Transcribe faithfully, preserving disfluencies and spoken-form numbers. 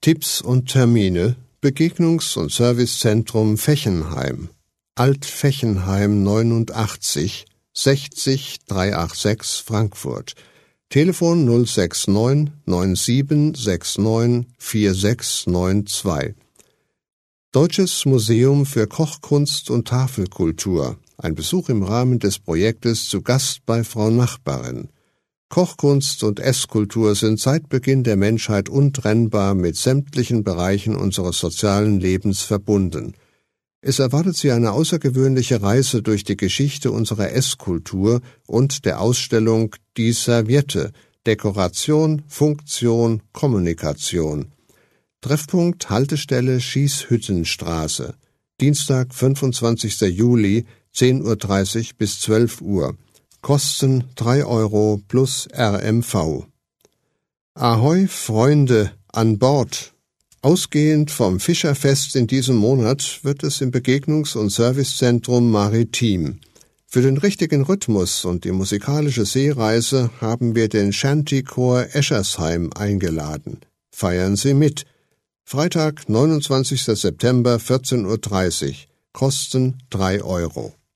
Tipps und Termine: Begegnungs- und Servicezentrum Fechenheim, Alt-Fechenheim neunundachtzig, sechzig dreihundertsechsundachtzig Frankfurt. Telefon null sechs neun neun sieben sechs neun vier sechs neun zwei. Deutsches Museum für Kochkunst und Tafelkultur. Ein Besuch im Rahmen des Projektes Zu Gast bei Frau Nachbarin. Kochkunst und Esskultur sind seit Beginn der Menschheit untrennbar mit sämtlichen Bereichen unseres sozialen Lebens verbunden. Es erwartet Sie eine außergewöhnliche Reise durch die Geschichte unserer Esskultur und der Ausstellung Die Serviette, Dekoration, Funktion, Kommunikation. Treffpunkt Haltestelle Schießhüttenstraße. Dienstag, fünfundzwanzigster Juli, zehn Uhr dreißig bis zwölf Uhr. Kosten drei Euro plus R M V. Ahoi, Freunde, an Bord! Ausgehend vom Fischerfest in diesem Monat wird es im Begegnungs- und Servicezentrum Maritim. Für den richtigen Rhythmus und die musikalische Seereise haben wir den Shantychor Eschersheim eingeladen. Feiern Sie mit! Freitag, neunundzwanzigster September, vierzehn Uhr dreißig. Kosten drei Euro.